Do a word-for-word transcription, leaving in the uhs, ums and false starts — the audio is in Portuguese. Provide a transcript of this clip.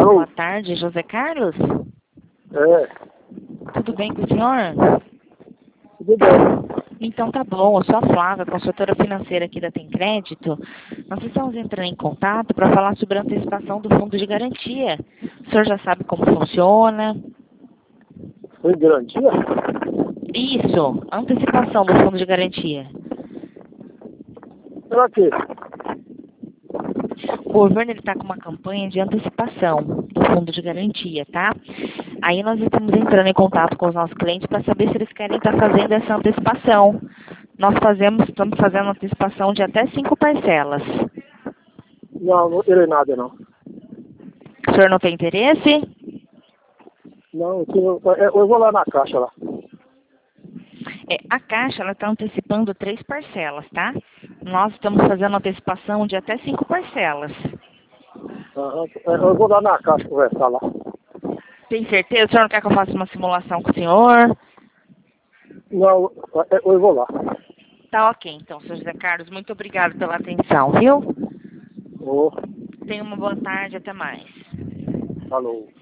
Alô? Boa tarde, José Carlos. É, Tudo bem com o senhor? tudo bem. Então tá bom, eu sou a Flávia, consultora financeira aqui da Tem Crédito. Nós estamos entrando em contato para falar sobre a antecipação do fundo de garantia. O senhor já sabe como funciona? Foi garantia? Isso, antecipação do fundo de garantia. Pra quê? O governo está com uma campanha de antecipação do fundo de garantia, tá? Aí nós estamos entrando em contato com os nossos clientes para saber se eles querem estar fazendo essa antecipação. Nós fazemos, estamos fazendo antecipação de até cinco parcelas. Não, não terei nada, não. O senhor não tem interesse? Não, eu, tenho- é, eu vou lá na caixa lá. É, a Caixa está antecipando três parcelas, tá? Nós estamos fazendo antecipação de até cinco parcelas. Aham, é, eu vou lá na caixa conversar lá. Tem certeza? O senhor não quer que eu faça uma simulação com o senhor? Não, é, eu vou lá. Tá ok, então, senhor José Carlos. Muito obrigado pela atenção, viu? Ô, Tenha uma boa tarde, até mais. falou.